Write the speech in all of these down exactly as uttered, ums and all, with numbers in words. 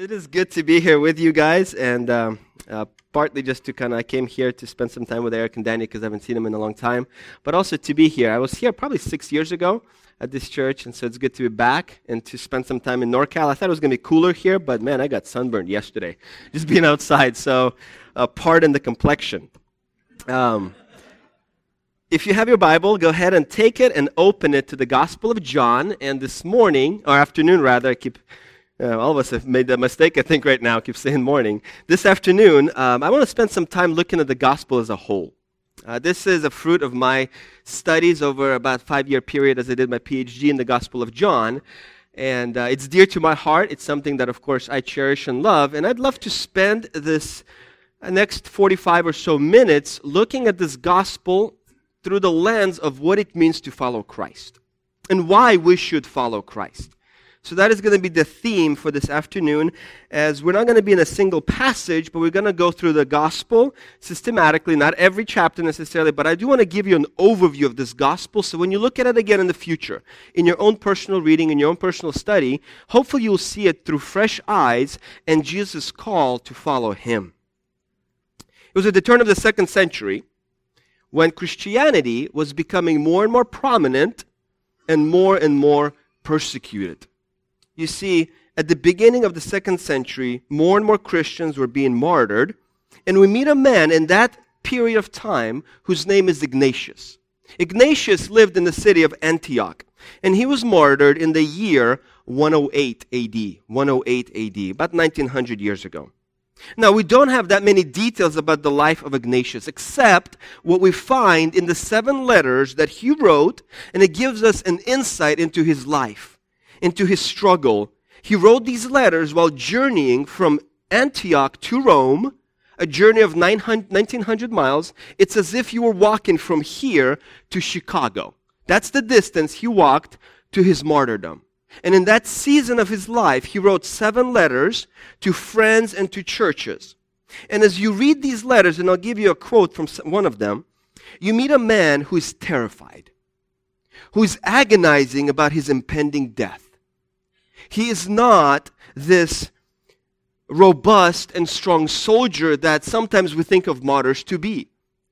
It is good to be here with you guys, and um, uh, partly just to kind of, I came here to spend some time with Eric and Danny because I haven't seen them in a long time, but also to be here. I was here probably six years ago at this church, and so it's good to be back and to spend some time in NorCal. I thought it was going to be cooler here, but man, I got sunburned yesterday just being outside, so uh, pardon the complexion. Um, if you have your Bible, go ahead and take it and open it to the Gospel of John, and this morning, or afternoon rather, I keep... Uh, all of us have made that mistake, I think, right now. I keep saying morning. This afternoon, um, I want to spend some time looking at the gospel as a whole. Uh, this is a fruit of my studies over about a five-year period as I did my P H D in the Gospel of John. And uh, it's dear to my heart. It's something that, of course, I cherish and love. And I'd love to spend this uh, next forty-five or so minutes looking at this gospel through the lens of what it means to follow Christ and why we should follow Christ. So that is going to be the theme for this afternoon, as we're not going to be in a single passage, but we're going to go through the gospel systematically, not every chapter necessarily, but I do want to give you an overview of this gospel, so when you look at it again in the future, in your own personal reading, in your own personal study, hopefully you'll see it through fresh eyes and Jesus' call to follow him. It was at the turn of the second century when Christianity was becoming more and more prominent and more and more persecuted. You see, at the beginning of the second century, more and more Christians were being martyred, and we meet a man in that period of time whose name is Ignatius. Ignatius lived in the city of Antioch, and he was martyred in the year one oh eight A D, one oh eight A D, about nineteen hundred years ago. Now, we don't have that many details about the life of Ignatius, except what we find in the seven letters that he wrote, and it gives us an insight into his life, into his struggle. He wrote these letters while journeying from Antioch to Rome, a journey of nineteen hundred miles. It's as if you were walking from here to Chicago. That's the distance he walked to his martyrdom. And in that season of his life, he wrote seven letters to friends and to churches. And as you read these letters, and I'll give you a quote from one of them, you meet a man who is terrified, who is agonizing about his impending death. He is not this robust and strong soldier that sometimes we think of martyrs to be.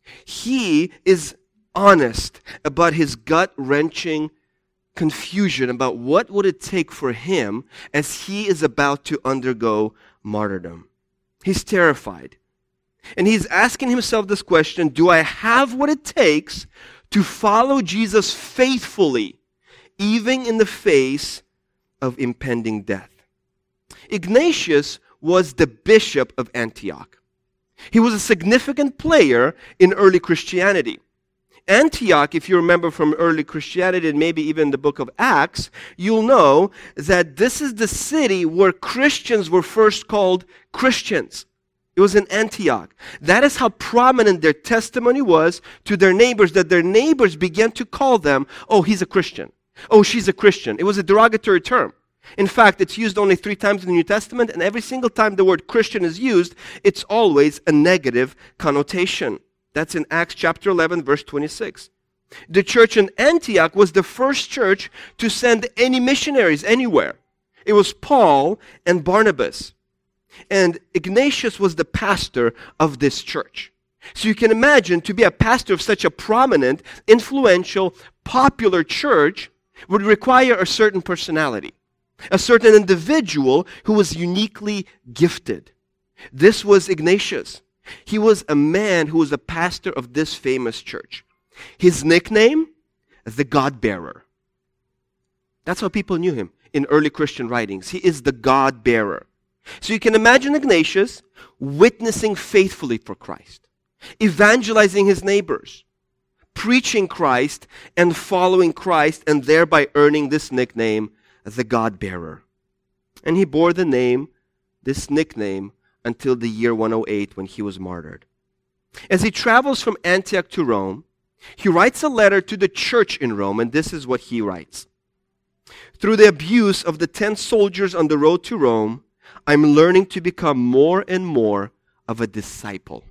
He is honest about his gut-wrenching confusion about what would it take for him as he is about to undergo martyrdom. He's terrified. And he's asking himself this question, do I have what it takes to follow Jesus faithfully, even in the face of impending death? Ignatius was the bishop of Antioch. He was a significant player in early Christianity. Antioch, if you remember from early Christianity and maybe even the book of Acts, you'll know that this is the city where Christians were first called Christians. It was in Antioch. That is how prominent their testimony was to their neighbors, that their neighbors began to call them, oh, he's a Christian. Oh, she's a Christian. It was a derogatory term. In fact, it's used only three times in the New Testament, and every single time the word Christian is used, it's always a negative connotation. That's in Acts chapter eleven, verse twenty-six. The church in Antioch was the first church to send any missionaries anywhere. It was Paul and Barnabas. And Ignatius was the pastor of this church. So you can imagine, to be a pastor of such a prominent, influential, popular church would require a certain personality, a certain individual who was uniquely gifted. This was Ignatius. He was a man who was a pastor of this famous church. His nickname, the God-bearer. That's how people knew him in early Christian writings. He is the God-bearer. So you can imagine Ignatius witnessing faithfully for Christ, evangelizing his neighbors, preaching Christ and following Christ, and thereby earning this nickname, the God-bearer. And he bore the name, this nickname, until the year one oh eight when he was martyred. As he travels from Antioch to Rome, he writes a letter to the church in Rome, and this is what he writes. Through the abuse of the ten soldiers on the road to Rome, I'm learning to become more and more of a disciple.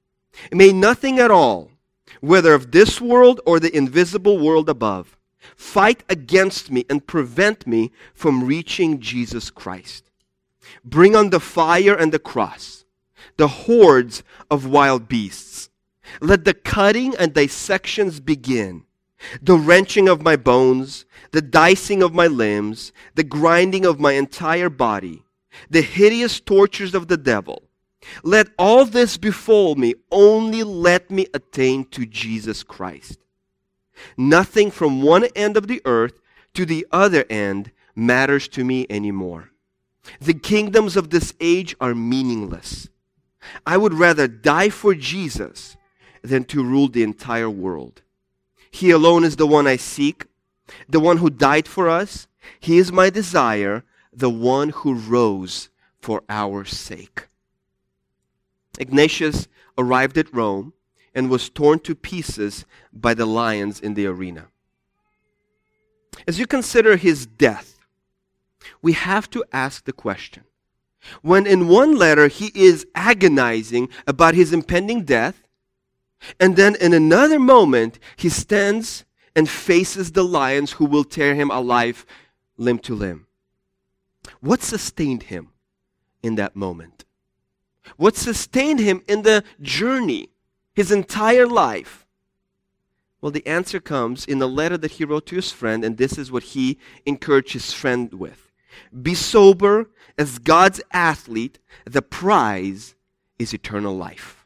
May nothing at all, whether of this world or the invisible world above, fight against me and prevent me from reaching Jesus Christ. Bring on the fire and the cross, the hordes of wild beasts. Let the cutting and dissections begin, the wrenching of my bones, the dicing of my limbs, the grinding of my entire body, the hideous tortures of the devil. Let all this befall me, only let me attain to Jesus Christ. Nothing from one end of the earth to the other end matters to me anymore. The kingdoms of this age are meaningless. I would rather die for Jesus than to rule the entire world. He alone is the one I seek, the one who died for us. He is my desire, the one who rose for our sake. Ignatius arrived at Rome and was torn to pieces by the lions in the arena. As you consider his death, we have to ask the question. When in one letter he is agonizing about his impending death, and then in another moment he stands and faces the lions who will tear him alive limb to limb. What sustained him in that moment? What sustained him in the journey, his entire life? Well, the answer comes in the letter that he wrote to his friend, and this is what he encouraged his friend with. Be sober as God's athlete. The prize is eternal life.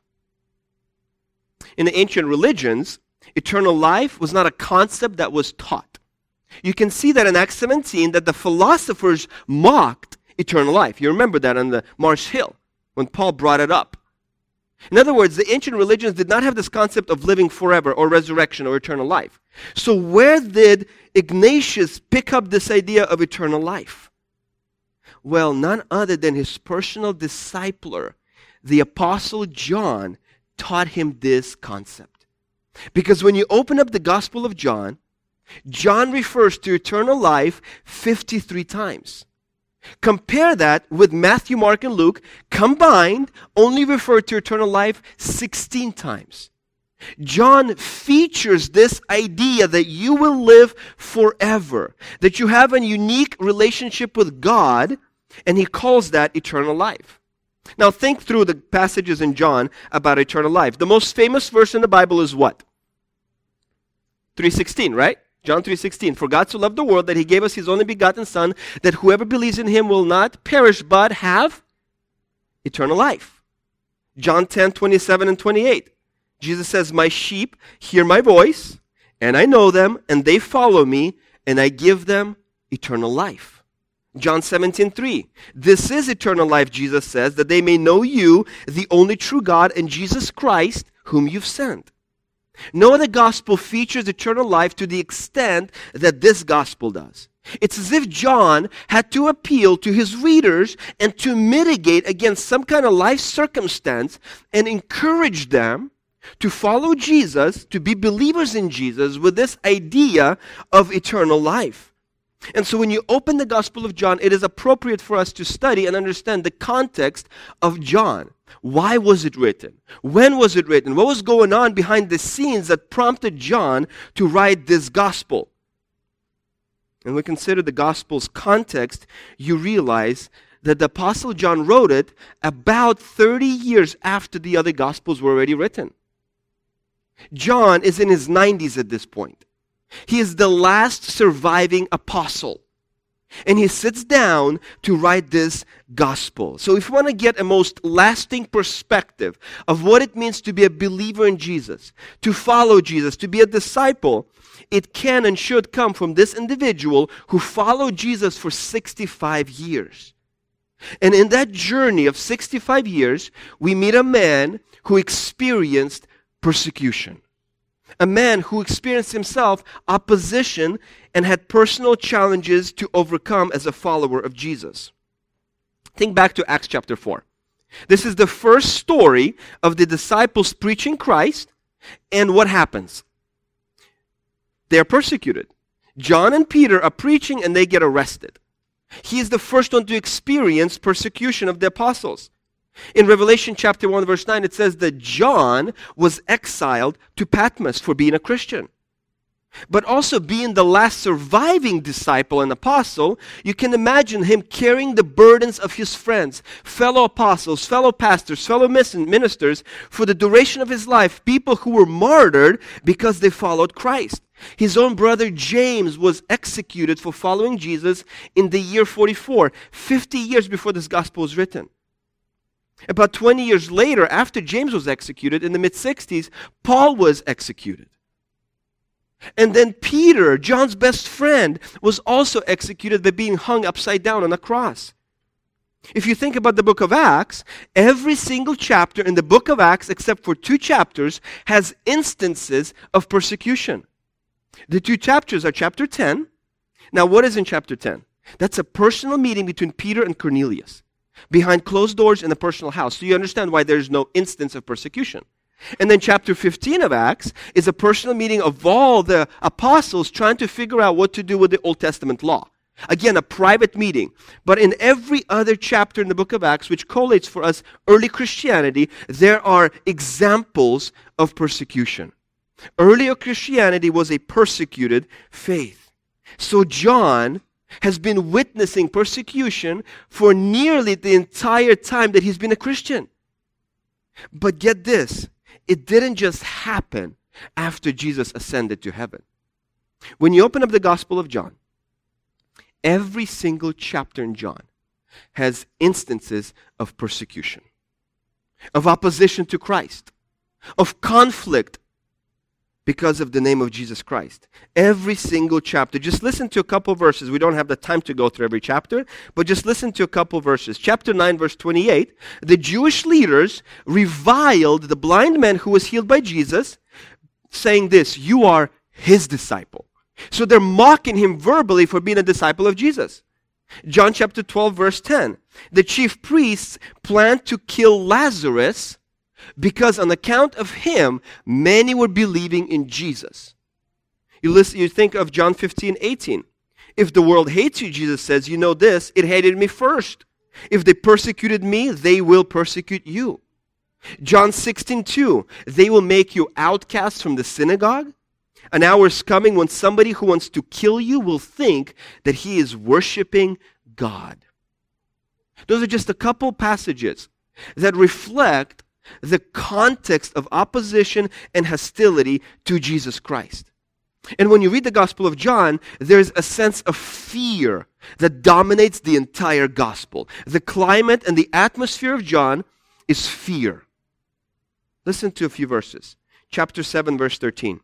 In the ancient religions, eternal life was not a concept that was taught. You can see that in Acts seventeen that the philosophers mocked eternal life. You remember that on the Mars Hill when Paul brought it up. In other words, the ancient religions did not have this concept of living forever or resurrection or eternal life. So where did Ignatius pick up this idea of eternal life? Well, none other than his personal discipler, the Apostle John, taught him this concept. Because when you open up the Gospel of John, John refers to eternal life fifty-three times. Compare that with Matthew, Mark, and Luke, combined, only refer to eternal life sixteen times. John features this idea that you will live forever, that you have a unique relationship with God, and he calls that eternal life. Now think through the passages in John about eternal life. The most famous verse in the Bible is what? three sixteen, right? John three sixteen. For God so loved the world that he gave us his only begotten Son, that whoever believes in him will not perish but have eternal life. John ten twenty-seven and twenty-eight. Jesus says, my sheep hear my voice, and I know them, and they follow me, and I give them eternal life. John seventeen three. This is eternal life, Jesus says, that they may know you, the only true God, and Jesus Christ, whom you've sent. No other gospel features eternal life to the extent that this gospel does. It's as if John had to appeal to his readers and to mitigate against some kind of life circumstance and encourage them to follow Jesus, to be believers in Jesus with this idea of eternal life. And so when you open the Gospel of John, it is appropriate for us to study and understand the context of John. Why was it written? When was it written? What was going on behind the scenes that prompted John to write this gospel? And when we consider the gospel's context, you realize that the Apostle John wrote it about thirty years after the other gospels were already written. John is in his nineties at this point. He is the last surviving apostle. And he sits down to write this gospel. So if you want to get a most lasting perspective of what it means to be a believer in Jesus, to follow Jesus, to be a disciple, it can and should come from this individual who followed Jesus for sixty-five years. And in that journey of sixty-five years, we meet a man who experienced persecution. A man who experienced himself opposition and had personal challenges to overcome as a follower of Jesus. Think back to Acts chapter four. This is the first story of the disciples preaching Christ, and what happens? They are persecuted. John and Peter are preaching and they get arrested. He is the first one to experience persecution of the apostles. In Revelation chapter one verse nine, it says that John was exiled to Patmos for being a Christian. but also being the last surviving disciple and apostle, you can imagine him carrying the burdens of his friends, fellow apostles, fellow pastors, fellow ministers for the duration of his life, people who were martyred because they followed Christ. His own brother James was executed for following Jesus in the year forty-four, fifty years before this gospel was written. About twenty years later, after James was executed, in the mid-sixties, Paul was executed. And then Peter, John's best friend, was also executed by being hung upside down on a cross. If you think about the book of Acts, every single chapter in the book of Acts, except for two chapters, has instances of persecution. The two chapters are chapter ten. Now, what is in chapter ten? That's a personal meeting between Peter and Cornelius, behind closed doors in a personal house. So you understand why there's no instance of persecution. And then chapter fifteen of Acts is a personal meeting of all the apostles trying to figure out what to do with the Old Testament law. Again, a private meeting. But in every other chapter in the book of Acts, which collates for us early Christianity, there are examples of persecution. Earlier Christianity was a persecuted faith. So John has been witnessing persecution for nearly the entire time that he's been a Christian. But get this, it didn't just happen after Jesus ascended to heaven. When you open up the Gospel of John, every single chapter in John has instances of persecution, of opposition to Christ, of conflict because of the name of Jesus Christ. Every single chapter. Just listen to a couple verses. We don't have the time to go through every chapter, but just listen to a couple verses. Chapter nine, verse twenty-eight. The Jewish leaders reviled the blind man who was healed by Jesus, saying this, "You are his disciple." So they're mocking him verbally for being a disciple of Jesus. John chapter twelve, verse ten. The chief priests planned to kill Lazarus because on account of him, many were believing in Jesus. You listen, you think of John fifteen, eighteen. If the world hates you, Jesus says, you know this, it hated me first. If they persecuted me, they will persecute you. John sixteen, two. They will make you outcasts from the synagogue. An hour is coming when somebody who wants to kill you will think that he is worshiping God. Those are just a couple passages that reflect the context of opposition and hostility to Jesus Christ. And when you read the Gospel of John, there's a sense of fear that dominates the entire Gospel. The climate and the atmosphere of John is fear. Listen to a few verses. Chapter seven, verse thirteen.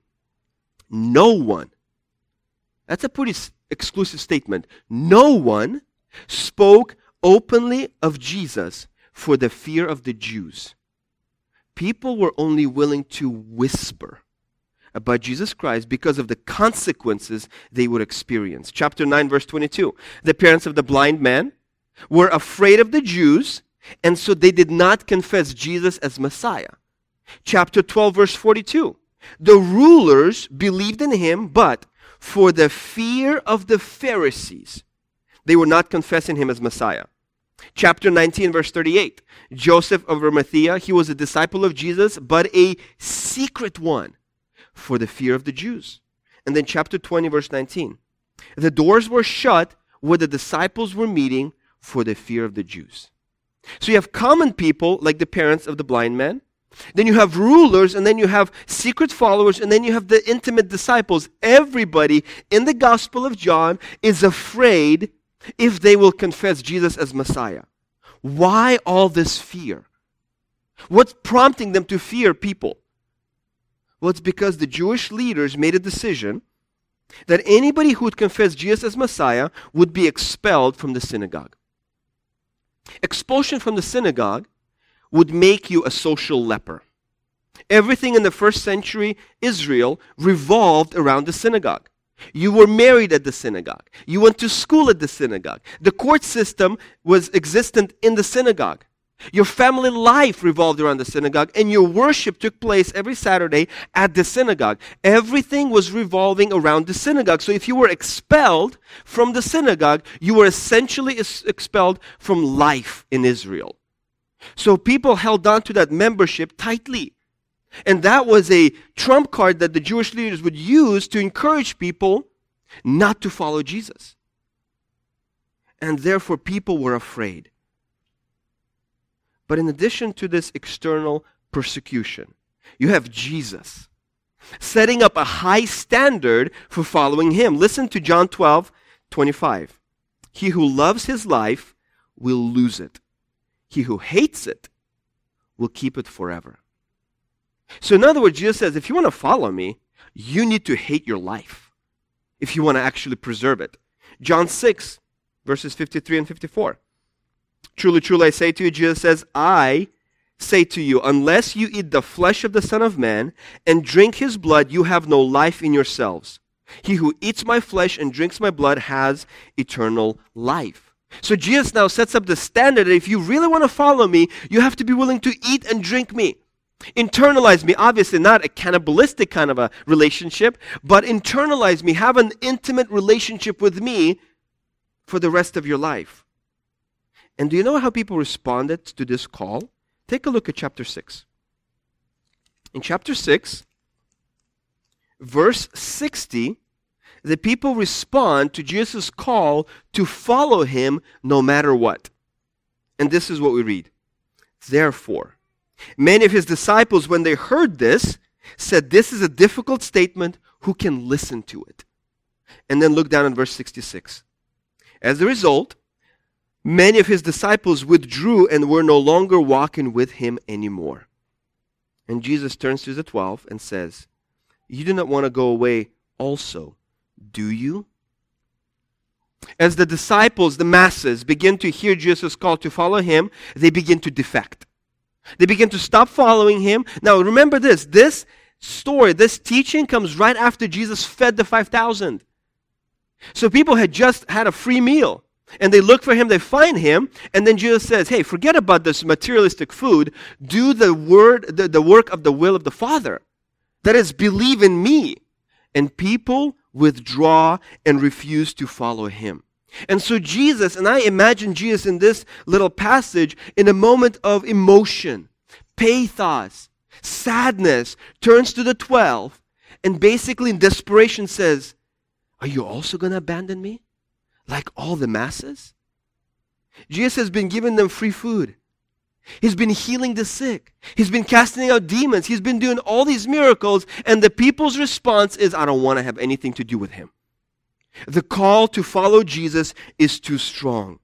No one, that's a pretty exclusive statement, no one spoke openly of Jesus for the fear of the Jews. People were only willing to whisper about Jesus Christ because of the consequences they would experience. Chapter nine, verse twenty-two. The parents of the blind man were afraid of the Jews, and so they did not confess Jesus as Messiah. Chapter twelve, verse forty-two. The rulers believed in him, but for the fear of the Pharisees, they were not confessing him as Messiah. Chapter nineteen, verse thirty-eight. Joseph of Arimathea, he was a disciple of Jesus, but a secret one for the fear of the Jews. And then chapter twenty, verse nineteen. The doors were shut where the disciples were meeting for the fear of the Jews. So you have common people like the parents of the blind man. Then you have rulers, and then you have secret followers, and then you have the intimate disciples. Everybody in the Gospel of John is afraid if they will confess Jesus as Messiah. Why all this fear? What's prompting them to fear people? Well, it's because the Jewish leaders made a decision that anybody who would confess Jesus as Messiah would be expelled from the synagogue. Expulsion from the synagogue would make you a social leper. Everything in the first century Israel revolved around the synagogue. You were married at the synagogue. You went to school at the synagogue. The court system was existent in the synagogue. Your family life revolved around the synagogue, and your worship took place every Saturday at the synagogue. Everything was revolving around the synagogue. So if you were expelled from the synagogue, you were essentially expelled from life in Israel. So people held on to that membership tightly. And that was a trump card that the Jewish leaders would use to encourage people not to follow Jesus. And therefore people were afraid. But in addition to this external persecution, you have Jesus setting up a high standard for following him. Listen to John twelve twenty-five. He who loves his life will lose it. He who hates it will keep it forever. So in other words, Jesus says, if you want to follow me, you need to hate your life if you want to actually preserve it. John six, verses fifty-three and fifty-four. Truly, truly, I say to you, Jesus says, I say to you, unless you eat the flesh of the Son of Man and drink his blood, you have no life in yourselves. He who eats my flesh and drinks my blood has eternal life. So Jesus now sets up the standard that if you really want to follow me, you have to be willing to eat and drink me. Internalize me, obviously not a cannibalistic kind of a relationship, but internalize me, have an intimate relationship with me for the rest of your life. And do you know how people responded to this call? Take a look at chapter six. In chapter six, verse sixty, the people respond to Jesus' call to follow him no matter what. And this is what we read. Therefore, many of his disciples, when they heard this, said, this is a difficult statement. Who can listen to it? And then look down at verse sixty-six. As a result, many of his disciples withdrew and were no longer walking with him anymore. And Jesus turns to the twelve and says, you do not want to go away also, do you? As the disciples, the masses, begin to hear Jesus' call to follow him, they begin to defect. They begin to stop following him. Now remember this, this story, this teaching comes right after Jesus fed the five thousand. So people had just had a free meal. And they look for him, they find him, and then Jesus says, hey, forget about this materialistic food. Do the word, the, the work of the will of the Father. That is, believe in me. And people withdraw and refuse to follow him. And so Jesus, and I imagine Jesus in this little passage, in a moment of emotion, pathos, sadness, turns to the twelve, and basically in desperation says, are you also going to abandon me? Like all the masses? Jesus has been giving them free food. He's been healing the sick. He's been casting out demons. He's been doing all these miracles, and the people's response is, I don't want to have anything to do with him. The call to follow Jesus is too strong.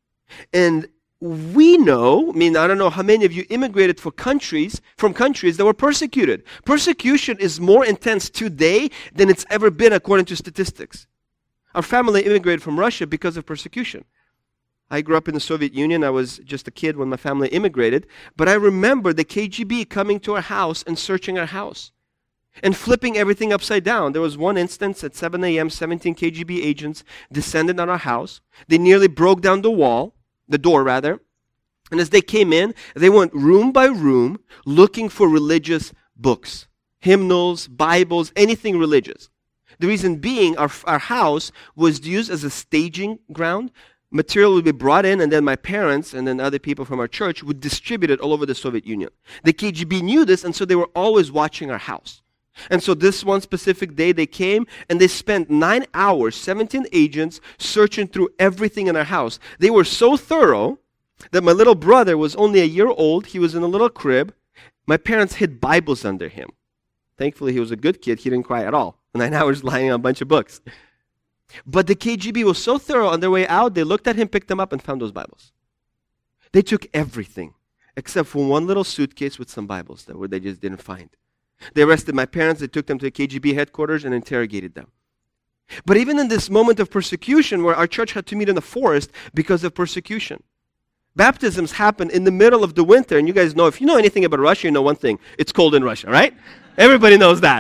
And we know, I mean, I don't know how many of you immigrated for countries, from countries that were persecuted. Persecution is more intense today than it's ever been according to statistics. Our family immigrated from Russia because of persecution. I grew up in the Soviet Union. I was just a kid when my family immigrated. But I remember the K G B coming to our house and searching our house and flipping everything upside down. There was one instance at seven a.m., seventeen K G B agents descended on our house. They nearly broke down the wall, the door rather. And as they came in, they went room by room looking for religious books, hymnals, Bibles, anything religious. The reason being, our, our house was used as a staging ground. Material would be brought in, and then my parents and then other people from our church would distribute it all over the Soviet Union. The K G B knew this, and so they were always watching our house. And so this one specific day, they came, and they spent nine hours, seventeen agents, searching through everything in our house. They were so thorough that my little brother was only a year old. He was in a little crib. My parents hid Bibles under him. Thankfully, he was a good kid. He didn't cry at all. Nine hours lying on a bunch of books. But the K G B was so thorough, on their way out, they looked at him, picked them up, and found those Bibles. They took everything, except for one little suitcase with some Bibles that were, they just didn't find. They arrested my parents, they took them to the K G B headquarters and interrogated them. But even in this moment of persecution, where our church had to meet in the forest because of persecution, baptisms happen in the middle of the winter, and you guys know, if you know anything about Russia, you know one thing, it's cold in Russia, right? Everybody knows that.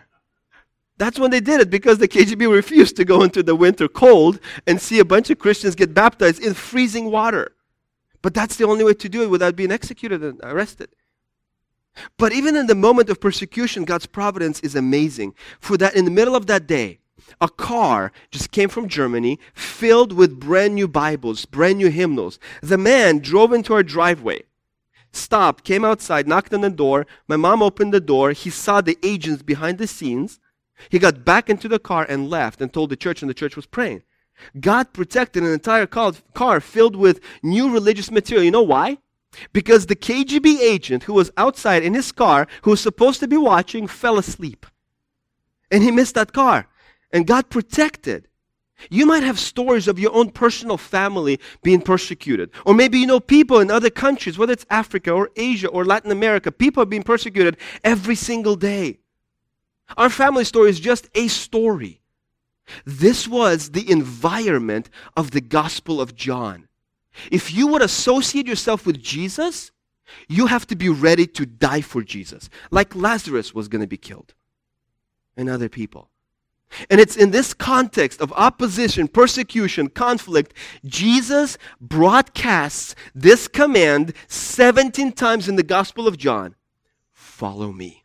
That's when they did it, because the K G B refused to go into the winter cold and see a bunch of Christians get baptized in freezing water. But that's the only way to do it without being executed and arrested. But even in the moment of persecution, God's providence is amazing. For that, in the middle of that day, a car just came from Germany filled with brand new Bibles, brand new hymnals. The man drove into our driveway, stopped, came outside, knocked on the door. My mom opened the door. He saw the agents behind the scenes. He got back into the car and left and told the church, and the church was praying. God protected an entire car filled with new religious material. You know why? Because the K G B agent who was outside in his car, who was supposed to be watching, fell asleep. And he missed that car. And God protected. You might have stories of your own personal family being persecuted. Or maybe you know people in other countries, whether it's Africa or Asia or Latin America, people are being persecuted every single day. Our family story is just a story. This was the environment of the Gospel of John. If you would associate yourself with Jesus, you have to be ready to die for Jesus, like Lazarus was going to be killed, and other people. And it's in this context of opposition, persecution, conflict, Jesus broadcasts this command seventeen times in the Gospel of John. Follow me.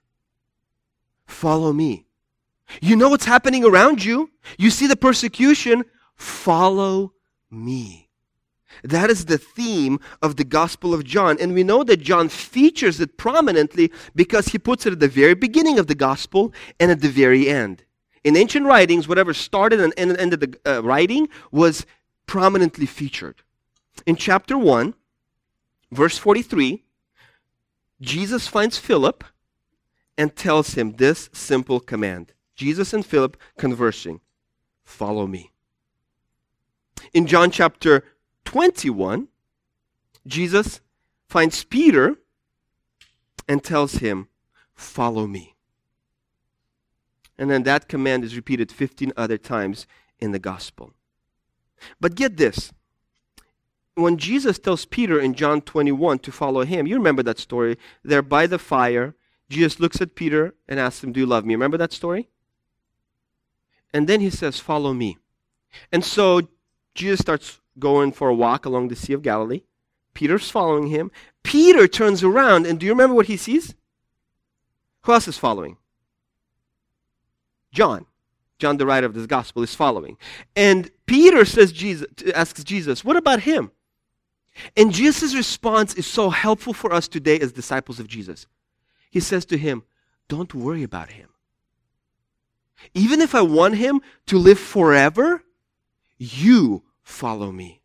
Follow me. You know what's happening around you. You see the persecution. Follow me. That is the theme of the Gospel of John. And we know that John features it prominently because he puts it at the very beginning of the Gospel and at the very end. In ancient writings, whatever started and ended the uh, writing was prominently featured. In chapter one, verse forty-three, Jesus finds Philip and tells him this simple command. Jesus and Philip conversing. Follow me. In John chapter twenty-one, Jesus finds Peter and tells him, follow me. And then that command is repeated fifteen other times in the gospel. But get this. When Jesus tells Peter in John twenty-one to follow him, you remember that story. They're by the fire. Jesus looks at Peter and asks him, do you love me? Remember that story? And then he says, follow me. And so Jesus starts going for a walk along the Sea of Galilee. Peter's following him. Peter turns around, and do you remember what he sees? Who else is following? John. John, the writer of this gospel, is following. And Peter says, Jesus, asks Jesus, what about him? And Jesus' response is so helpful for us today as disciples of Jesus. He says to him, don't worry about him. Even if I want him to live forever, you follow me.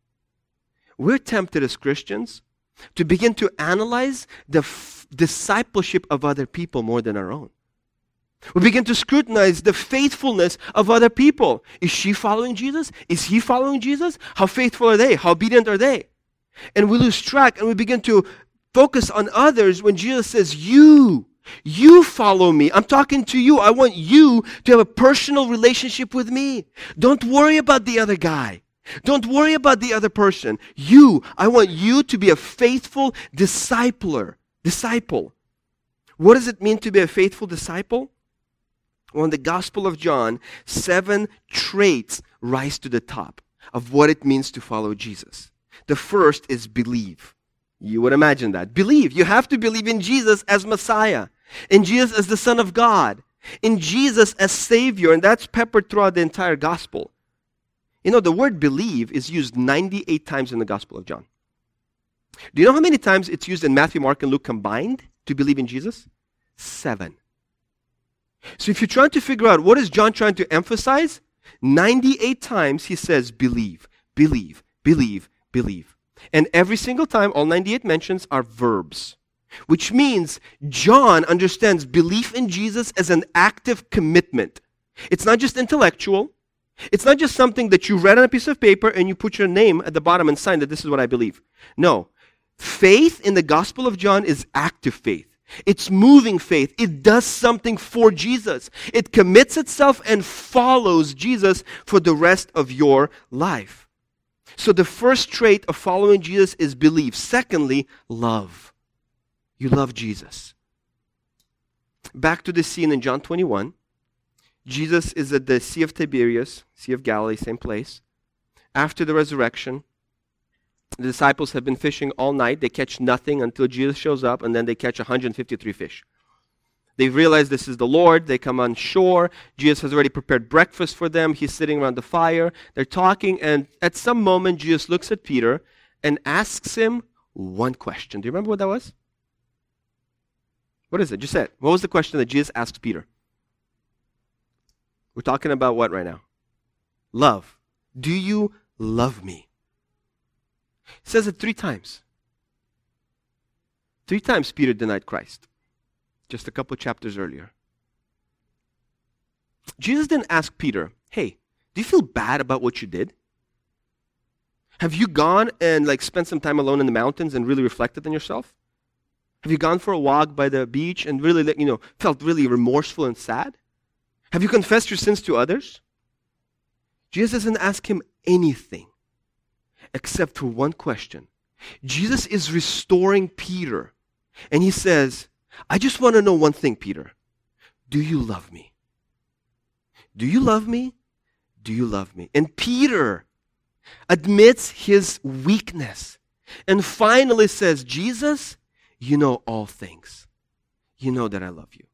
We're tempted as Christians to begin to analyze the f- discipleship of other people more than our own. We begin to scrutinize the faithfulness of other people. Is she following Jesus? Is he following Jesus? How faithful are they? How obedient are they? And we lose track and we begin to focus on others when Jesus says, you, you follow me. I'm talking to you. I want you to have a personal relationship with me. Don't worry about the other guy. Don't worry about the other person. You, I want you to be a faithful discipler, disciple. What does it mean to be a faithful disciple? Well, in the Gospel of John, seven traits rise to the top of what it means to follow Jesus. The first is believe. You would imagine that. Believe. You have to believe in Jesus as Messiah, in Jesus as the Son of God, in Jesus as Savior, and that's peppered throughout the entire Gospel. You know, the word believe is used ninety-eight times in the Gospel of John. Do you know how many times it's used in Matthew, Mark, and Luke combined to believe in Jesus? Seven. So if you're trying to figure out what is John trying to emphasize, ninety-eight times he says believe, believe, believe, believe. And every single time, all ninety-eight mentions are verbs, which means John understands belief in Jesus as an active commitment. It's not just intellectual. It's not just something that you read on a piece of paper and you put your name at the bottom and sign that this is what I believe. No. Faith in the Gospel of John is active faith. It's moving faith. It does something for Jesus. It commits itself and follows Jesus for the rest of your life. So the first trait of following Jesus is belief. Secondly, love. You love Jesus. Back to the scene in John twenty-one. Jesus is at the Sea of Tiberias, Sea of Galilee, same place. After the resurrection, the disciples have been fishing all night. They catch nothing until Jesus shows up, and then they catch one hundred fifty-three fish. They realize this is the Lord. They come on shore. Jesus has already prepared breakfast for them. He's sitting around the fire. They're talking, and at some moment, Jesus looks at Peter and asks him, one question. Do you remember what that was? What is it? Just say it. What was the question that Jesus asked Peter? We're talking about what right now? Love. Do you love me? He says it three times. Three times Peter denied Christ. Just a couple chapters earlier. Jesus didn't ask Peter, hey, do you feel bad about what you did? Have you gone and like spent some time alone in the mountains and really reflected on yourself? Have you gone for a walk by the beach and really, you know, felt really remorseful and sad? Have you confessed your sins to others? Jesus doesn't ask him anything except for one question. Jesus is restoring Peter. And he says, I just want to know one thing, Peter. Do you love me? Do you love me? Do you love me? And Peter admits his weakness and finally says, Jesus, you know all things. You know that I love you.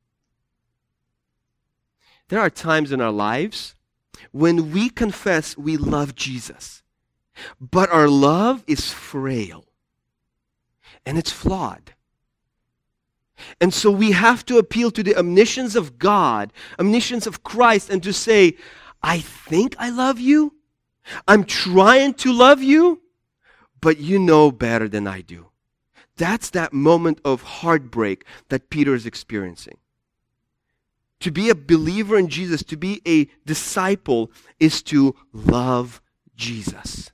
There are times in our lives when we confess we love Jesus, but our love is frail and it's flawed. And so we have to appeal to the omniscience of God, omniscience of Christ, and to say, I think I love you. I'm trying to love you, but you know better than I do. That's that moment of heartbreak that Peter is experiencing. To be a believer in Jesus, to be a disciple, is to love Jesus.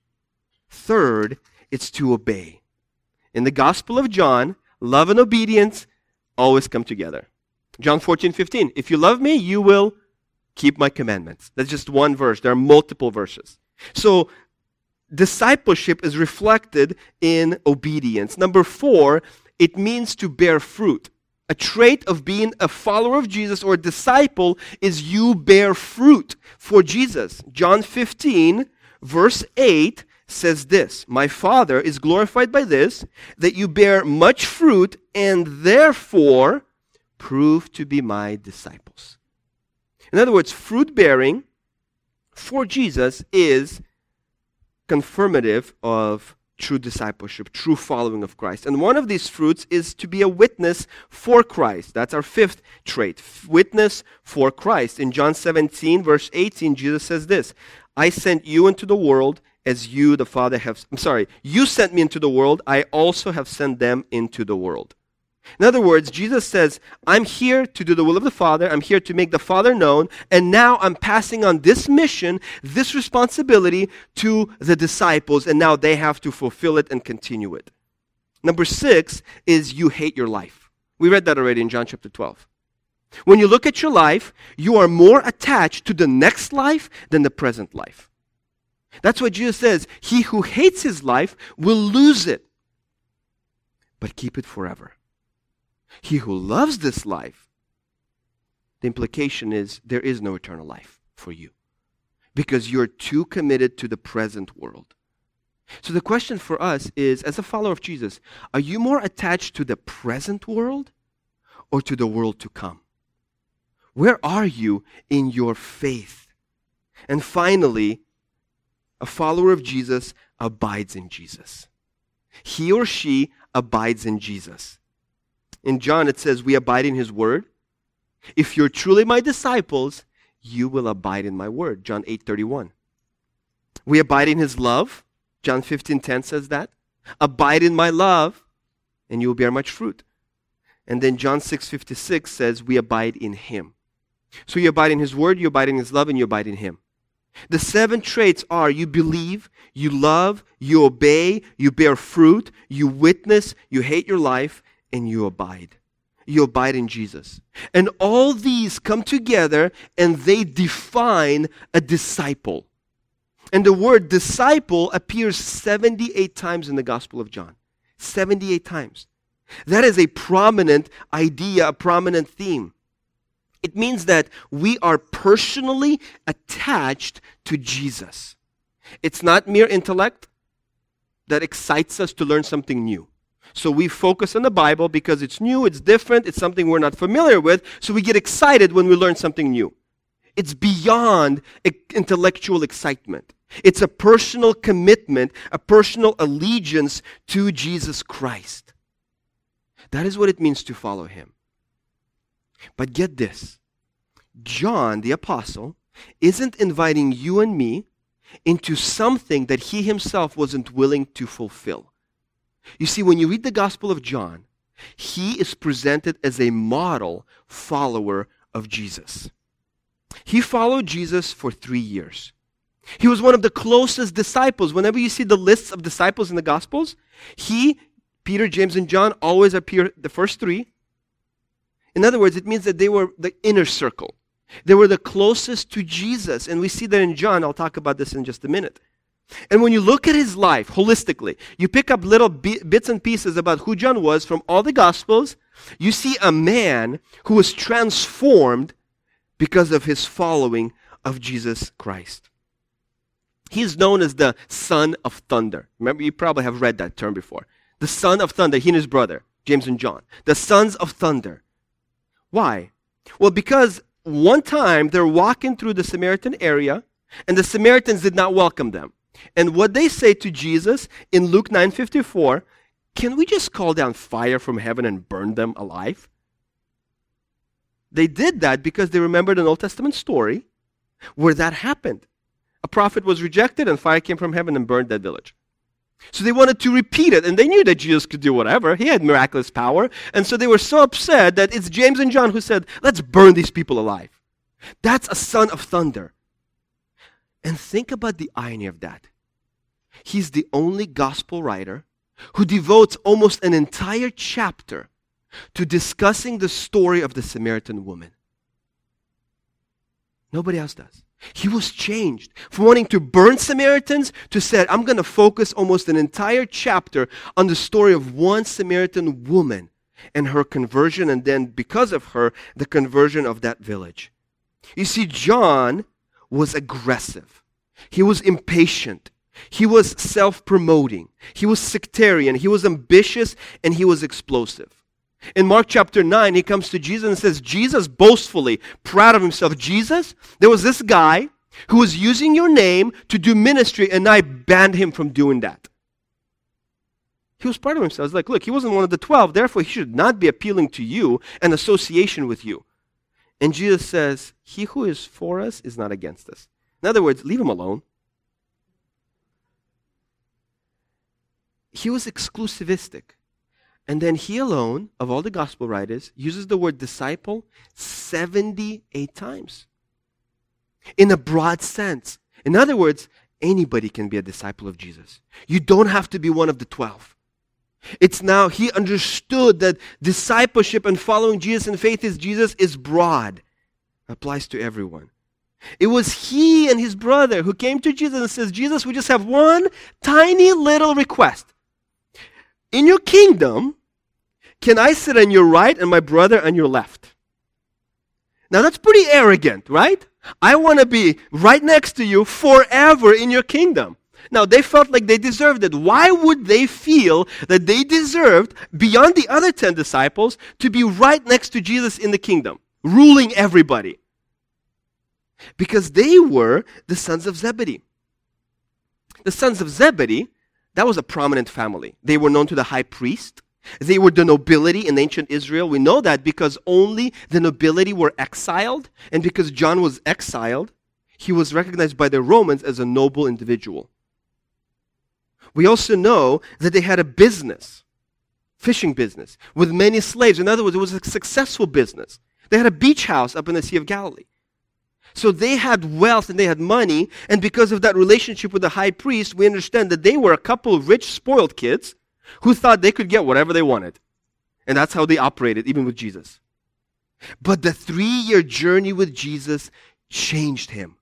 Third, it's to obey. In the Gospel of John, love and obedience always come together. John fourteen fifteen. If you love me, you will keep my commandments. That's just one verse. There are multiple verses. So, discipleship is reflected in obedience. Number four, it means to bear fruit. A trait of being a follower of Jesus or a disciple is you bear fruit for Jesus. John fifteen, verse eight says this, my Father is glorified by this, that you bear much fruit and therefore prove to be my disciples. In other words, fruit bearing for Jesus is confirmative of true discipleship, true following of Christ. And one of these fruits is to be a witness for Christ. That's our fifth trait, witness for Christ. In John seventeen, verse eighteen, Jesus says this, I sent you into the world as you, the Father, have, I'm sorry, you sent me into the world, I also have sent them into the world. In other words, Jesus says, I'm here to do the will of the Father, I'm here to make the Father known, and now I'm passing on this mission, this responsibility to the disciples, and now they have to fulfill it and continue it. Number six is you hate your life. We read that already in John chapter twelve. When you look at your life, you are more attached to the next life than the present life. That's what Jesus says. He who hates his life will lose it, but keep it forever. He who loves this life, the implication is there is no eternal life for you because you're too committed to the present world. So the question for us is, as a follower of Jesus, are you more attached to the present world or to the world to come? Where are you in your faith? And finally, a follower of Jesus abides in Jesus. He or she abides in Jesus. In John, it says, we abide in his word. If you're truly my disciples, you will abide in my word. John eight thirty-one. We abide in his love. John fifteen ten says that. Abide in my love, and you will bear much fruit. And then John six fifty-six says, we abide in him. So you abide in his word, you abide in his love, and you abide in him. The seven traits are you believe, you love, you obey, you bear fruit, you witness, you hate your life, and you abide. You abide in Jesus. And all these come together and they define a disciple. And the word disciple appears seventy-eight times in the Gospel of John. seventy-eight times. That is a prominent idea, a prominent theme. It means that we are personally attached to Jesus. It's not mere intellect that excites us to learn something new. So we focus on the Bible because it's new, it's different, it's something we're not familiar with, so we get excited when we learn something new. It's beyond intellectual excitement. It's a personal commitment, a personal allegiance to Jesus Christ. That is what it means to follow him. But get this. John, the apostle, isn't inviting you and me into something that he himself wasn't willing to fulfill. You see, when you read the Gospel of John, he is presented as a model follower of Jesus. He followed Jesus for three years. He was one of the closest disciples. Whenever you see the lists of disciples in the Gospels, he, Peter, James, and John always appear the first three. In other words, it means that they were the inner circle. They were the closest to Jesus. And we see that in John. I'll talk about this in just a minute. And when you look at his life holistically, you pick up little bits and pieces about who John was from all the Gospels, you see a man who was transformed because of his following of Jesus Christ. He is known as the Son of Thunder. Remember, you probably have read that term before. The Son of Thunder, he and his brother, James and John. The Sons of Thunder. Why? Well, because one time they're walking through the Samaritan area, and the Samaritans did not welcome them. And what they say to Jesus in Luke nine fifty-four, can we just call down fire from heaven and burn them alive? They did that because they remembered an Old Testament story where that happened. A prophet was rejected and fire came from heaven and burned that village. So they wanted to repeat it, and they knew that Jesus could do whatever. He had miraculous power. And so they were so upset that it's James and John who said, let's burn these people alive. That's a son of thunder. And think about the irony of that. He's the only gospel writer who devotes almost an entire chapter to discussing the story of the Samaritan woman. Nobody else does. He was changed from wanting to burn Samaritans to said, I'm going to focus almost an entire chapter on the story of one Samaritan woman and her conversion, and then because of her, the conversion of that village. You see, John was aggressive. He was impatient. He was self-promoting. He was sectarian. He was ambitious, and he was explosive. In Mark chapter nine, he comes to Jesus and says, Jesus boastfully, proud of himself, Jesus, there was this guy who was using your name to do ministry, and I banned him from doing that. He was proud of himself. He's like, look, he wasn't one of the twelve, therefore he should not be appealing to you and association with you. And Jesus says, he who is for us is not against us. In other words, leave him alone. He was exclusivistic. And then he alone, of all the gospel writers, uses the word disciple seventy-eight times. In a broad sense. In other words, anybody can be a disciple of Jesus. You don't have to be one of the twelve. It's now, he understood that discipleship and following Jesus and faith in Jesus is broad. Applies to everyone. It was he and his brother who came to Jesus and says, Jesus, we just have one tiny little request. In your kingdom, can I sit on your right and my brother on your left? Now that's pretty arrogant, right? I want to be right next to you forever in your kingdom. Now they felt like they deserved it. Why would they feel that they deserved, beyond the other ten disciples, to be right next to Jesus in the kingdom, ruling everybody? Because they were the sons of Zebedee. The sons of Zebedee, that was a prominent family. They were known to the high priest. They were the nobility in ancient Israel. We know that because only the nobility were exiled. And because John was exiled, he was recognized by the Romans as a noble individual. We also know that they had a business, fishing business, with many slaves. In other words, it was a successful business. They had a beach house up in the Sea of Galilee. So they had wealth and they had money, and because of that relationship with the high priest, we understand that they were a couple of rich, spoiled kids who thought they could get whatever they wanted. And that's how they operated, even with Jesus. But the three-year journey with Jesus changed him.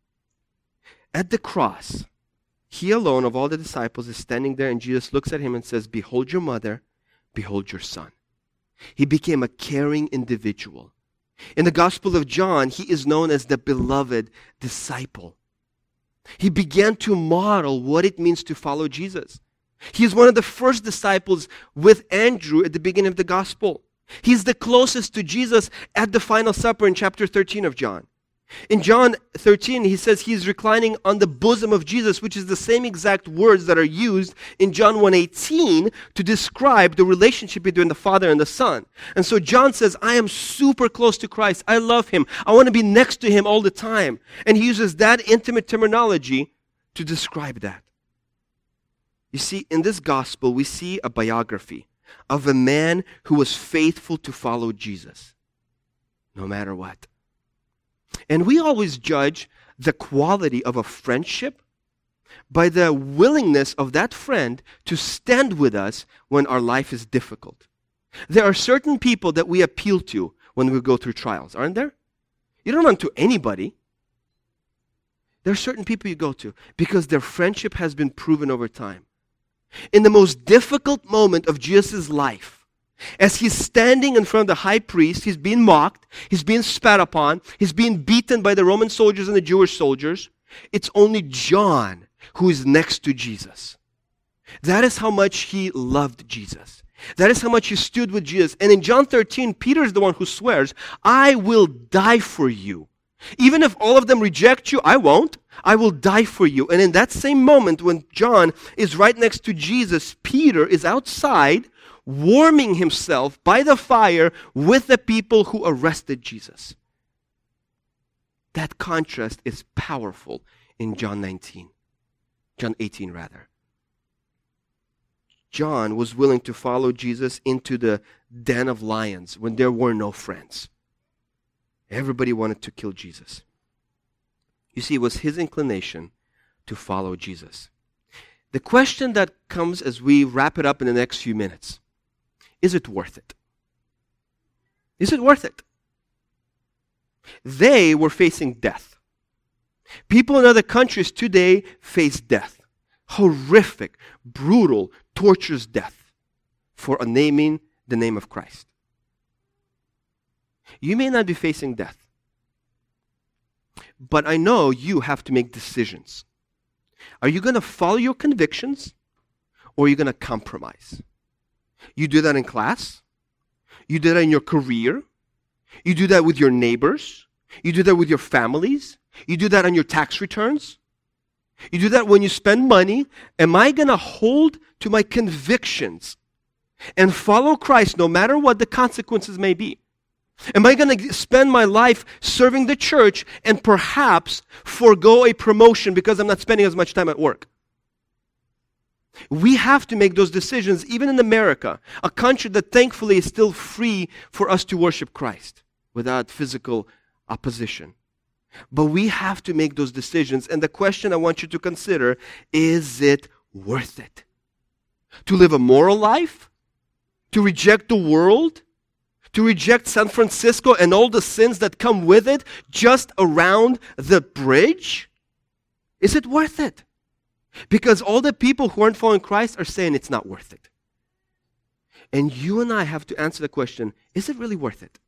At the cross, he alone of all the disciples is standing there, and Jesus looks at him and says, behold your mother, behold your son. He became a caring individual. In the Gospel of John, he is known as the beloved disciple. He began to model what it means to follow Jesus. He is one of the first disciples with Andrew at the beginning of the Gospel. He's the closest to Jesus at the Final Supper in chapter thirteen of John. In John thirteen, he says he's reclining on the bosom of Jesus, which is the same exact words that are used in John one eighteen to describe the relationship between the Father and the Son. And so John says, I am super close to Christ. I love him. I want to be next to him all the time. And he uses that intimate terminology to describe that. You see, in this gospel, we see a biography of a man who was faithful to follow Jesus, no matter what. And we always judge the quality of a friendship by the willingness of that friend to stand with us when our life is difficult. There are certain people that we appeal to when we go through trials, aren't there? You don't run to anybody. There are certain people you go to because their friendship has been proven over time. In the most difficult moment of Jesus' life, as he's standing in front of the high priest, he's being mocked, he's being spat upon, he's being beaten by the Roman soldiers and the Jewish soldiers. It's only John who is next to Jesus. That is how much he loved Jesus. That is how much he stood with Jesus. And in John thirteen, Peter is the one who swears, I will die for you. Even if all of them reject you, I won't. I will die for you. And in that same moment when John is right next to Jesus, Peter is outside warming himself by the fire with the people who arrested Jesus. That contrast is powerful in John nineteen. John eighteen, rather. John was willing to follow Jesus into the den of lions when there were no friends. Everybody wanted to kill Jesus. You see, it was his inclination to follow Jesus. The question that comes as we wrap it up in the next few minutes, is it worth it? Is it worth it? They were facing death. People in other countries today face death. Horrific, brutal, torturous death for naming the name of Christ. You may not be facing death, but I know you have to make decisions. Are you going to follow your convictions, or are you going to compromise? You do that in class. You do that in your career. You do that with your neighbors. You do that with your families. You do that on your tax returns. You do that when you spend money. Am I going to hold to my convictions and follow Christ no matter what the consequences may be? Am I going to spend my life serving the church and perhaps forego a promotion because I'm not spending as much time at work? We have to make those decisions, even in America, a country that thankfully is still free for us to worship Christ without physical opposition. But we have to make those decisions. And the question I want you to consider, is it worth it? To live a moral life? To reject the world? To reject San Francisco and all the sins that come with it just around the bridge? Is it worth it? Because all the people who aren't following Christ are saying it's not worth it. And you and I have to answer the question, is it really worth it?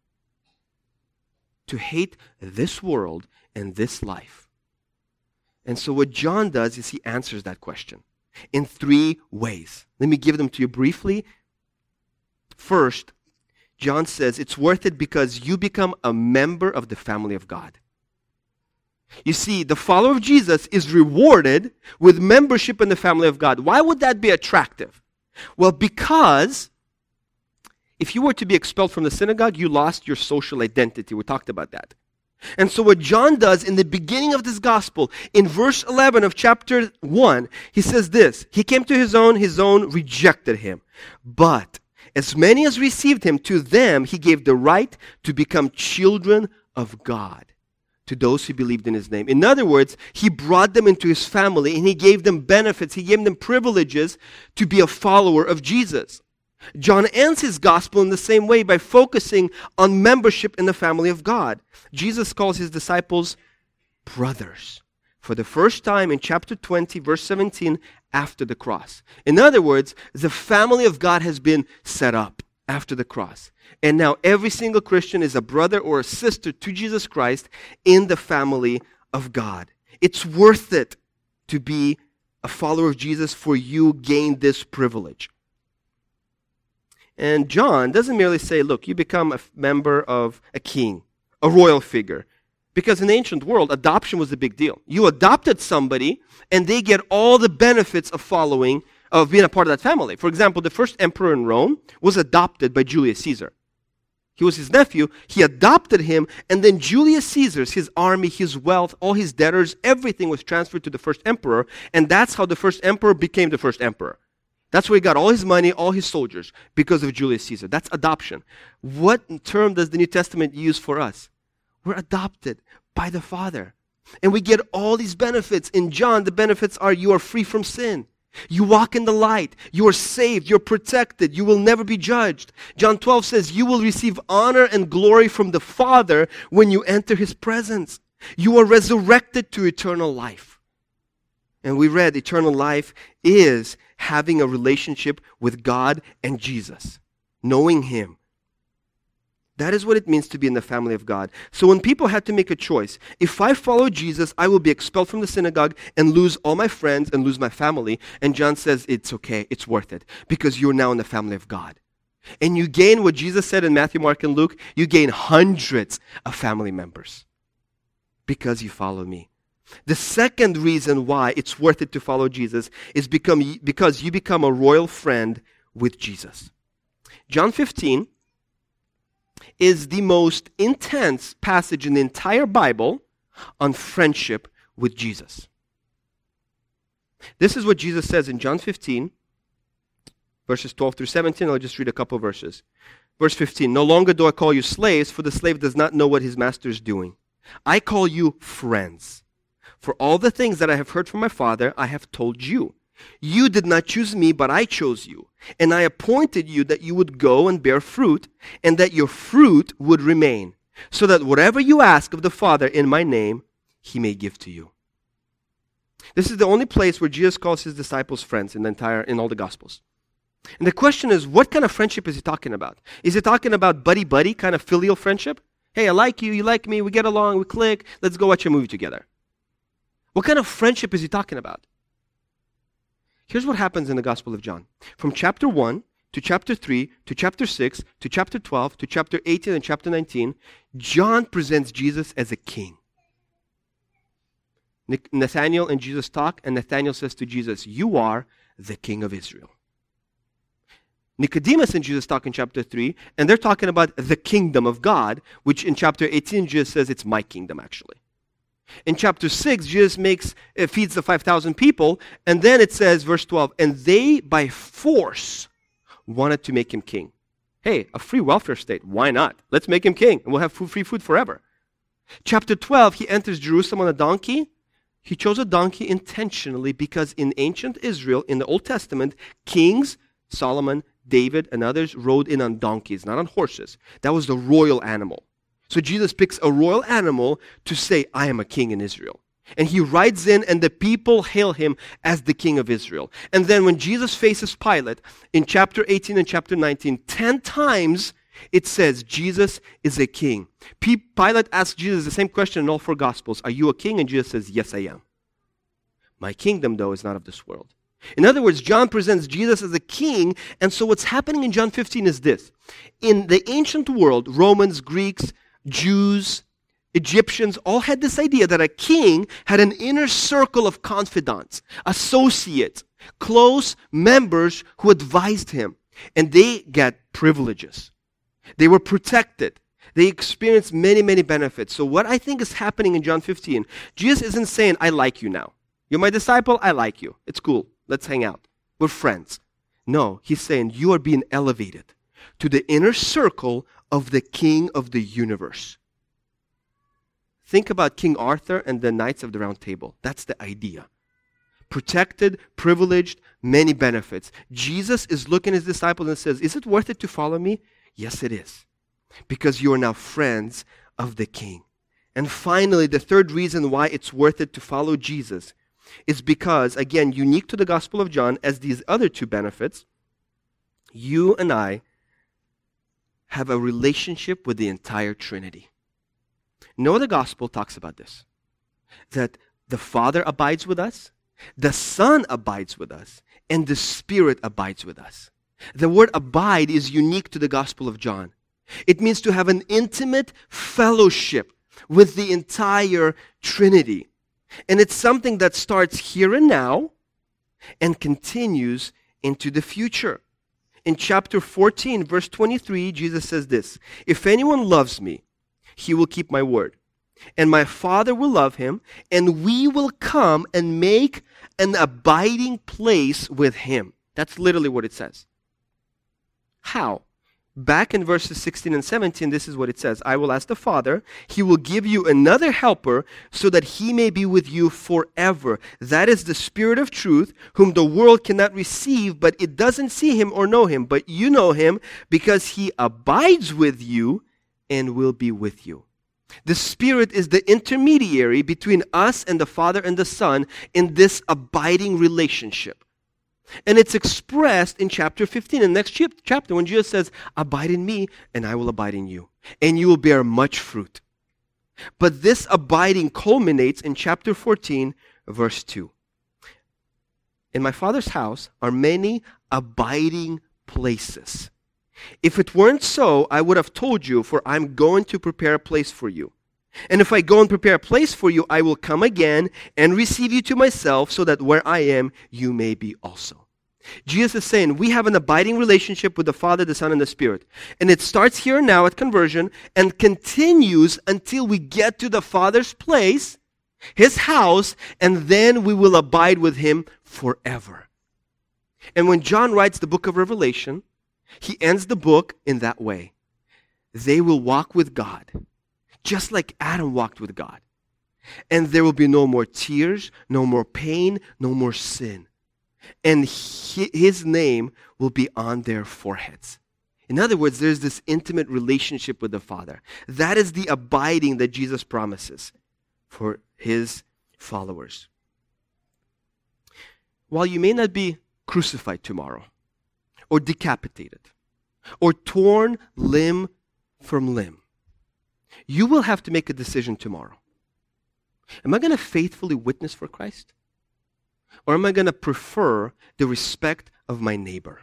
To hate this world and this life. And so what John does is he answers that question in three ways. Let me give them to you briefly. First, John says it's worth it because you become a member of the family of God. You see, the follower of Jesus is rewarded with membership in the family of God. Why would that be attractive? Well, because if you were to be expelled from the synagogue, you lost your social identity. We talked about that. And so what John does in the beginning of this gospel, in verse eleven of chapter one, he says this, he came to his own, his own rejected him. But as many as received him, to them he gave the right to become children of God, to those who believed in his name. In other words, he brought them into his family and he gave them benefits, he gave them privileges to be a follower of Jesus. John ends his gospel in the same way by focusing on membership in the family of God. Jesus calls his disciples brothers for the first time in chapter twenty, verse seventeen, after the cross. In other words, the family of God has been set up after the cross. And now every single Christian is a brother or a sister to Jesus Christ in the family of God. It's worth it to be a follower of Jesus, for you gain this privilege. And John doesn't merely say, look, you become a member of a king, a royal figure. Because in the ancient world, adoption was a big deal. You adopted somebody, and they get all the benefits of following, of being a part of that family. For example, the first emperor in Rome was adopted by Julius Caesar. He was his nephew. He adopted him, and then Julius Caesar's, his army, his wealth, all his debtors, everything was transferred to the first emperor, and that's how the first emperor became the first emperor. That's where he got all his money, all his soldiers, because of Julius Caesar. That's adoption. What term does the New Testament use for us? We're adopted by the Father. And we get all these benefits. In John, the benefits are you are free from sin. You walk in the light. You are saved. You're protected. You will never be judged. John twelve says you will receive honor and glory from the Father when you enter His presence. You are resurrected to eternal life. And we read eternal life is having a relationship with God and Jesus, knowing Him. That is what it means to be in the family of God. So when people had to make a choice, if I follow Jesus, I will be expelled from the synagogue and lose all my friends and lose my family. And John says, it's okay, it's worth it, because you're now in the family of God. And you gain what Jesus said in Matthew, Mark, and Luke, you gain hundreds of family members because you follow me. The second reason why it's worth it to follow Jesus is become, because you become a royal friend with Jesus. John fifteen is the most intense passage in the entire Bible on friendship with Jesus. This is what Jesus says in John fifteen, verses twelve through seventeen. I'll just read a couple verses. Verse fifteen, no longer do I call you slaves, for the slave does not know what his master is doing. I call you friends. For all the things that I have heard from my Father, I have told you. You did not choose me, but I chose you. And I appointed you that you would go and bear fruit, and that your fruit would remain, so that whatever you ask of the Father in my name, He may give to you. This is the only place where Jesus calls His disciples friends in the entire, in all the Gospels. And the question is, what kind of friendship is He talking about? Is He talking about buddy-buddy kind of filial friendship? Hey, I like you, you like me, we get along, we click, let's go watch a movie together. What kind of friendship is He talking about? Here's what happens in the Gospel of John. From chapter one to chapter three to chapter six to chapter twelve to chapter eighteen and chapter nineteen, John presents Jesus as a king. Nathanael and Jesus talk, and Nathanael says to Jesus, you are the King of Israel. Nicodemus and Jesus talk in chapter three, and they're talking about the kingdom of God, which in chapter eighteen, Jesus says it's my kingdom actually. In chapter six, Jesus makes uh, feeds the five thousand people, and then it says, verse twelve, and they by force wanted to make Him king. Hey, a free welfare state, why not? Let's make Him king, and we'll have free food forever. Chapter twelve, He enters Jerusalem on a donkey. He chose a donkey intentionally because in ancient Israel, in the Old Testament, kings, Solomon, David, and others rode in on donkeys, not on horses. That was the royal animal. So Jesus picks a royal animal to say, I am a king in Israel. And He rides in, and the people hail Him as the King of Israel. And then when Jesus faces Pilate, in chapter eighteen and chapter nineteen, ten times it says Jesus is a king. Pilate asks Jesus the same question in all four Gospels. Are you a king? And Jesus says, yes, I am. My kingdom, though, is not of this world. In other words, John presents Jesus as a king, and so what's happening in John fifteen is this. In the ancient world, Romans, Greeks, Jews, Egyptians all had this idea that a king had an inner circle of confidants, associates, close members who advised him. And they get privileges. They were protected. They experienced many, many benefits. So what I think is happening in John fifteen, Jesus isn't saying, I like you now. You're my disciple, I like you. It's cool. Let's hang out. We're friends. No, He's saying you are being elevated to the inner circle of the King of the universe. Think about King Arthur and the Knights of the Round Table. That's the idea. Protected, privileged, many benefits. Jesus is looking at His disciples and says, is it worth it to follow me? Yes, it is. Because you are now friends of the King. And finally, the third reason why it's worth it to follow Jesus is because, again, unique to the Gospel of John, as these other two benefits, you and I have a relationship with the entire Trinity. No other gospel talks about this. That the Father abides with us, the Son abides with us, and the Spirit abides with us. The word abide is unique to the Gospel of John. It means to have an intimate fellowship with the entire Trinity. And it's something that starts here and now and continues into the future. In chapter fourteen, verse twenty-three, Jesus says this, "If anyone loves me, he will keep my word. And my Father will love him, and we will come and make an abiding place with him." That's literally what it says. How? Back in verses sixteen and seventeen, this is what it says. "I will ask the Father, he will give you another helper so that he may be with you forever. That is the Spirit of truth, whom the world cannot receive, but it doesn't see him or know him. But you know him because he abides with you and will be with you." The Spirit is the intermediary between us and the Father and the Son in this abiding relationship. And it's expressed in chapter fifteen, in the next chapter, when Jesus says, "Abide in me, and I will abide in you, and you will bear much fruit." But this abiding culminates in chapter fourteen, verse two. "In my Father's house are many abiding places. If it weren't so, I would have told you, for I'm going to prepare a place for you. And if I go and prepare a place for you, I will come again and receive you to myself, so that where I am, you may be also." Jesus is saying we have an abiding relationship with the Father, the Son, and the Spirit. And it starts here and now at conversion and continues until we get to the Father's place, his house, and then we will abide with him forever. And when John writes the book of Revelation, he ends the book in that way. They will walk with God, just like Adam walked with God. And there will be no more tears, no more pain, no more sin. And he, his name will be on their foreheads. In other words, there's this intimate relationship with the Father. That is the abiding that Jesus promises for his followers. While you may not be crucified tomorrow, or decapitated, or torn limb from limb, you will have to make a decision tomorrow. Am I going to faithfully witness for Christ? Or am I going to prefer the respect of my neighbor?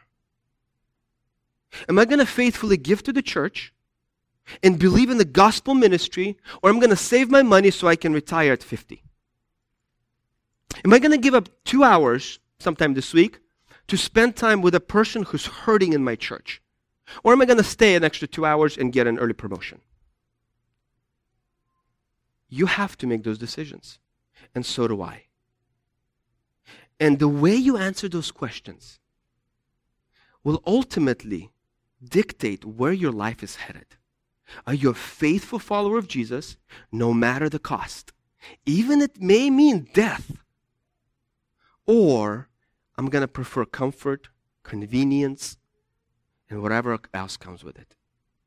Am I going to faithfully give to the church and believe in the gospel ministry, or am I going to save my money so I can retire at fifty? Am I going to give up two hours sometime this week to spend time with a person who's hurting in my church? Or am I going to stay an extra two hours and get an early promotion? You have to make those decisions. And so do I. And the way you answer those questions will ultimately dictate where your life is headed. Are you a faithful follower of Jesus, no matter the cost? Even it may mean death. Or I'm going to prefer comfort, convenience, and whatever else comes with it.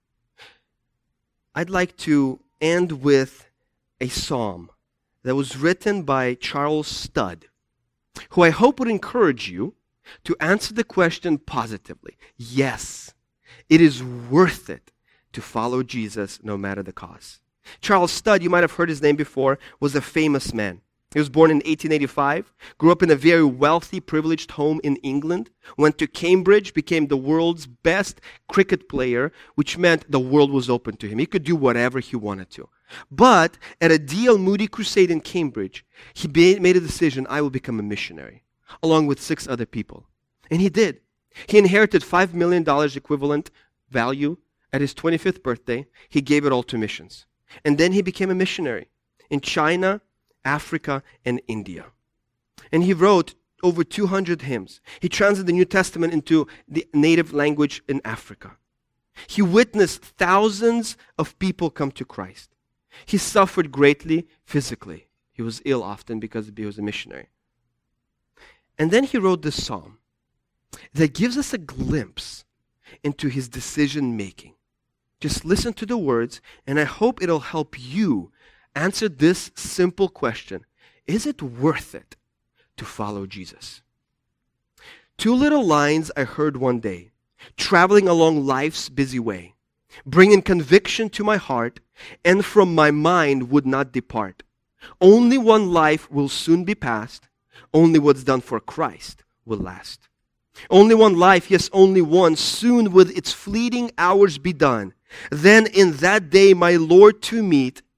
I'd like to end with a psalm that was written by Charles Studd, who I hope would encourage you to answer the question positively. Yes, it is worth it to follow Jesus no matter the cost. Charles Studd, you might have heard his name before, was a famous man. He was born in eighteen eighty-five, grew up in a very wealthy, privileged home in England, went to Cambridge, became the world's best cricket player, which meant the world was open to him. He could do whatever he wanted to. But at a D L Moody crusade in Cambridge, he made a decision, I will become a missionary, along with six other people. And he did. He inherited five million dollars equivalent value. At his twenty-fifth birthday, he gave it all to missions. And then he became a missionary in China, Africa, and India. And he wrote over two hundred hymns. He translated the New Testament into the native language in Africa. He witnessed thousands of people come to Christ. He suffered greatly physically. He was ill often because he was a missionary. And then he wrote this psalm that gives us a glimpse into his decision making. Just listen to the words, and I hope it'll help you answer this simple question. Is it worth it to follow Jesus? Two little lines I heard one day, traveling along life's busy way, bringing conviction to my heart, and from my mind would not depart. Only one life will soon be past. Only what's done for Christ will last. Only one life, yes, only one, soon with its fleeting hours be done. Then in that day my Lord to meet,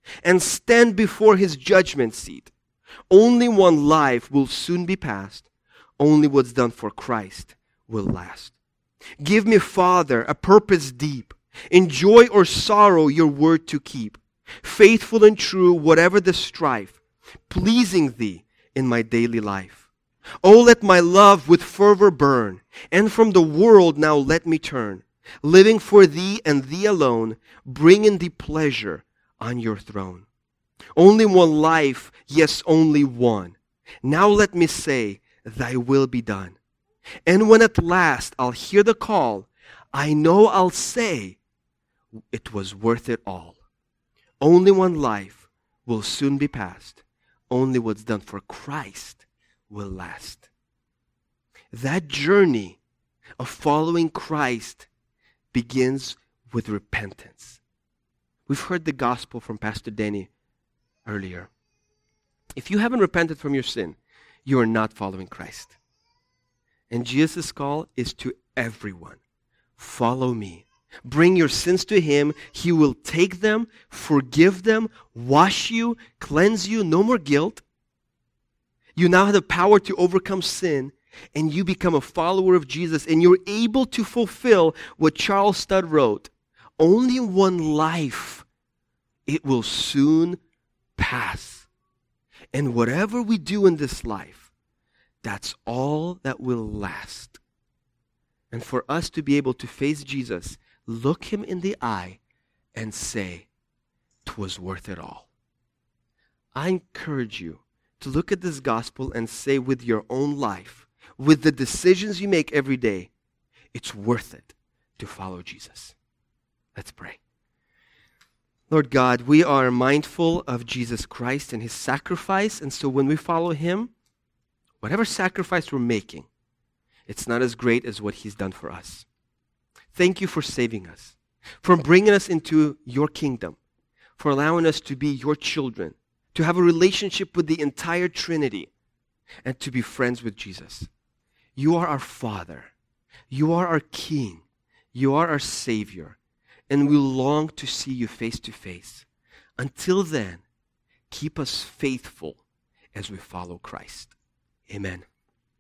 and stand before his judgment seat. Only one life will soon be passed. Only what's done for Christ will last. Give me, Father, a purpose deep, in joy or sorrow your word to keep, faithful and true whatever the strife, pleasing thee in my daily life. Oh, let my love with fervor burn, and from the world now let me turn, living for thee and thee alone, bringing thee pleasure on your throne. Only one life, yes, only one. Now let me say, thy will be done. And when at last I'll hear the call, I know I'll say, it was worth it all. Only one life will soon be passed. Only what's done for Christ will last. That journey of following Christ begins with repentance. We've heard the gospel from Pastor Danny earlier. If you haven't repented from your sin, you are not following Christ. And Jesus' call is to everyone. Follow me. Bring your sins to him. He will take them, forgive them, wash you, cleanse you. No more guilt. You now have the power to overcome sin, and you become a follower of Jesus, and you're able to fulfill what Charles Studd wrote. Only one life. It will soon pass. And whatever we do in this life, that's all that will last. And for us to be able to face Jesus, look him in the eye and say, 'twas worth it all. I encourage you to look at this gospel and say with your own life, with the decisions you make every day, it's worth it to follow Jesus. Let's pray. Lord God, we are mindful of Jesus Christ and his sacrifice, and so when we follow him, whatever sacrifice we're making, it's not as great as what he's done for us. Thank you for saving us, for bringing us into your kingdom, for allowing us to be your children, to have a relationship with the entire Trinity, and to be friends with Jesus. You are our Father. You are our King. You are our Savior. And we long to see you face to face. Until then, keep us faithful as we follow Christ. Amen.